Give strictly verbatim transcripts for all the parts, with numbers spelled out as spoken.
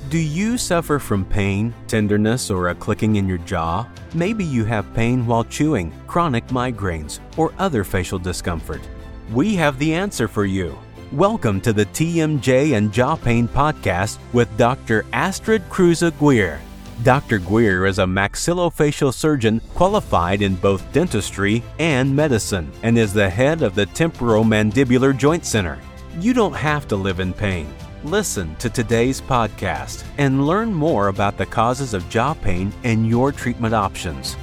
Do you suffer from pain, tenderness, or a clicking in your jaw? Maybe you have pain while chewing, chronic migraines, or other facial discomfort. We have the answer for you. Welcome to the T M J and Jaw Pain Podcast with Doctor Astrid Kruse-Guier. Doctor Guier is a maxillofacial surgeon qualified in both dentistry and medicine and is the head of the Temporomandibular Joint Center. You don't have to live in pain. Listen to today's podcast and learn more about the causes of jaw pain and your treatment options.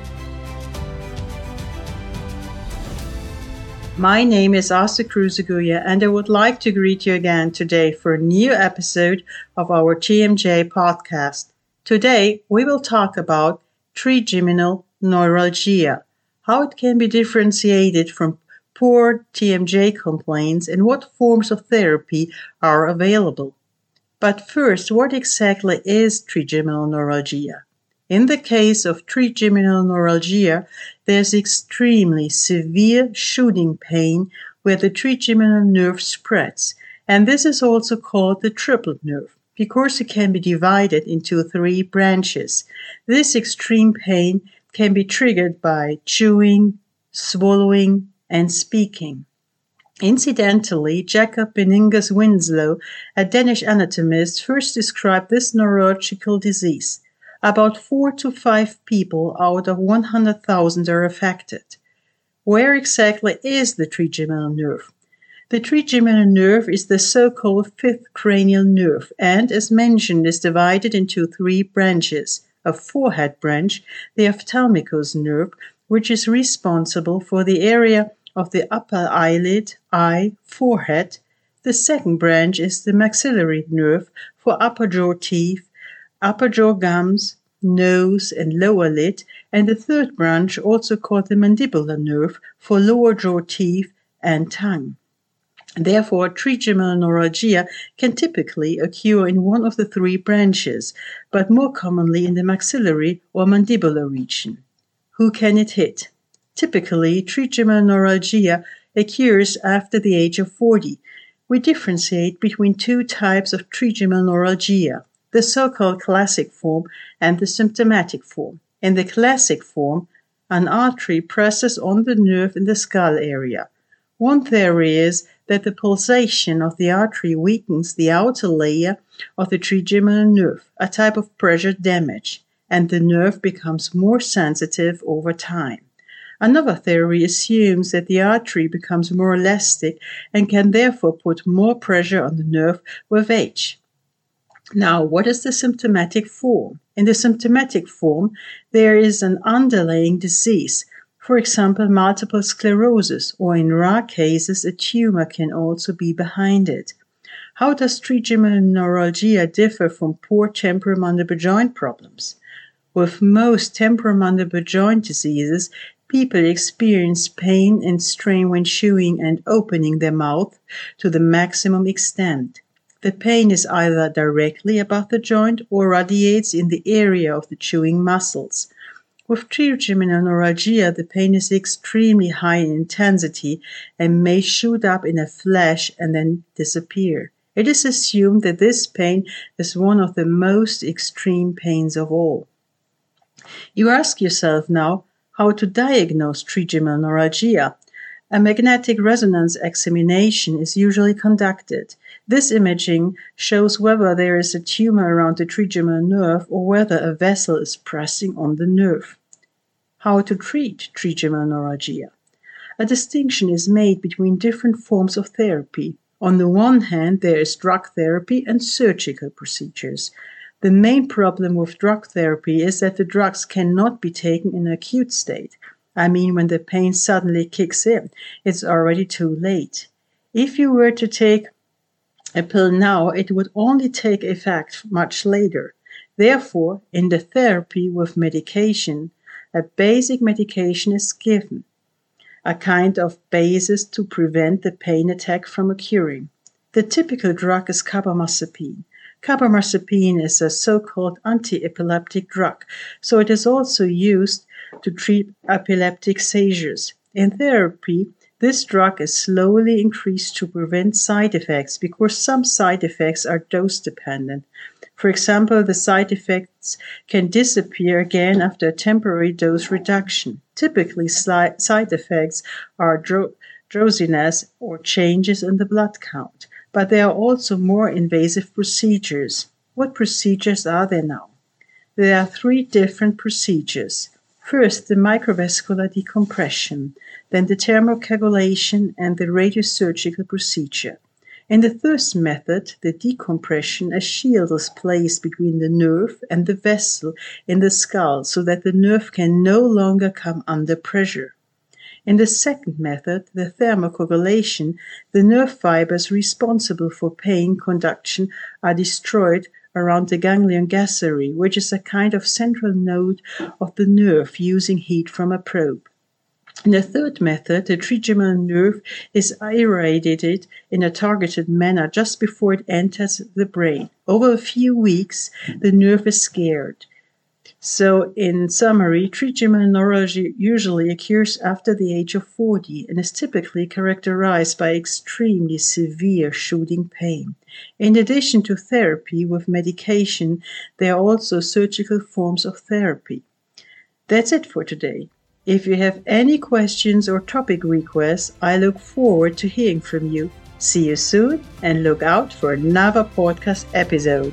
My name is Astrid Kruse-Guier, and I would like to greet you again today for a new episode of our T M J podcast. Today, we will talk about trigeminal neuralgia, how it can be differentiated from poor T M J complaints and what forms of therapy are available. But first, what exactly is trigeminal neuralgia? In the case of trigeminal neuralgia, there's extremely severe shooting pain where the trigeminal nerve spreads, and this is also called the triplet nerve because it can be divided into three branches. This extreme pain can be triggered by chewing, swallowing, and speaking. Incidentally, Jacob Beningas Winslow, a Danish anatomist, first described this neurological disease. About four to five people out of one hundred thousand are affected. Where exactly is the trigeminal nerve? The trigeminal nerve is the so-called fifth cranial nerve and, as mentioned, is divided into three branches. A forehead branch, the ophthalmicus nerve, which is responsible for the area of the upper eyelid, eye, forehead. The second branch is the maxillary nerve for upper jaw teeth, upper jaw gums, nose, and lower lid, and the third branch, also called the mandibular nerve, for lower jaw teeth and tongue. Therefore, trigeminal neuralgia can typically occur in one of the three branches, but more commonly in the maxillary or mandibular region. Who can it hit? Typically, trigeminal neuralgia occurs after the age of forty. We differentiate between two types of trigeminal neuralgia, the so-called classic form and the symptomatic form. In the classic form, an artery presses on the nerve in the skull area. One theory is that the pulsation of the artery weakens the outer layer of the trigeminal nerve, a type of pressure damage, and the nerve becomes more sensitive over time. Another theory assumes that the artery becomes more elastic and can therefore put more pressure on the nerve with age. Now, what is the symptomatic form? In the symptomatic form, there is an underlying disease, for example, multiple sclerosis, or in rare cases, a tumor can also be behind it. How does trigeminal neuralgia differ from poor temporomandibular joint problems? With most temporomandibular joint diseases, people experience pain and strain when chewing and opening their mouth to the maximum extent. The pain is either directly above the joint or radiates in the area of the chewing muscles. With trigeminal neuralgia, the pain is extremely high in intensity and may shoot up in a flash and then disappear. It is assumed that this pain is one of the most extreme pains of all. You ask yourself now, how to diagnose trigeminal neuralgia. A magnetic resonance examination is usually conducted. This imaging shows whether there is a tumor around the trigeminal nerve or whether a vessel is pressing on the nerve. How to treat trigeminal neuralgia. A distinction is made between different forms of therapy. On the one hand, there is drug therapy and surgical procedures. The main problem with drug therapy is that the drugs cannot be taken in an acute state. I mean, when the pain suddenly kicks in, it's already too late. If you were to take a pill now, it would only take effect much later. Therefore, in the therapy with medication, a basic medication is given, a kind of basis to prevent the pain attack from occurring. The typical drug is carbamazepine. Carbamazepine is a so-called anti-epileptic drug, so it is also used to treat epileptic seizures. In therapy, This drug is slowly increased to prevent side effects because some side effects are dose dependent. For example, the side effects can disappear again after a temporary dose reduction. Typically, sli- side effects are dro- drowsiness or changes in the blood count, but there are also more invasive procedures. What procedures are there now? There are three different procedures. First, the microvascular decompression, then the thermocoagulation, and the radiosurgical procedure. In the first method, the decompression, a shield is placed between the nerve and the vessel in the skull so that the nerve can no longer come under pressure. In the second method, the thermocoagulation, the nerve fibers responsible for pain conduction are destroyed around the ganglion gasseri, which is a kind of central node of the nerve using heat from a probe. In the third method, the trigeminal nerve is irradiated in a targeted manner just before it enters the brain. Over a few weeks, the nerve is scared. So, in summary, trigeminal neuralgia usually occurs after the age of forty and is typically characterized by extremely severe shooting pain. In addition to therapy with medication, there are also surgical forms of therapy. That's it for today. If you have any questions or topic requests, I look forward to hearing from you. See you soon and look out for another podcast episode.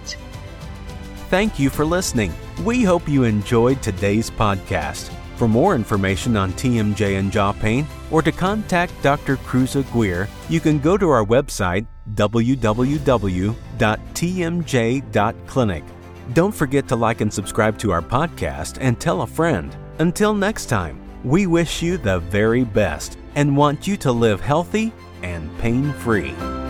Thank you for listening. We hope you enjoyed today's podcast. For more information on T M J and jaw pain or to contact Doctor Kruse Aguirre, you can go to our website w w w dot t m j dot clinic. Don't forget to like and subscribe to our podcast and tell a friend. Until next time, we wish you the very best and want you to live healthy and pain-free.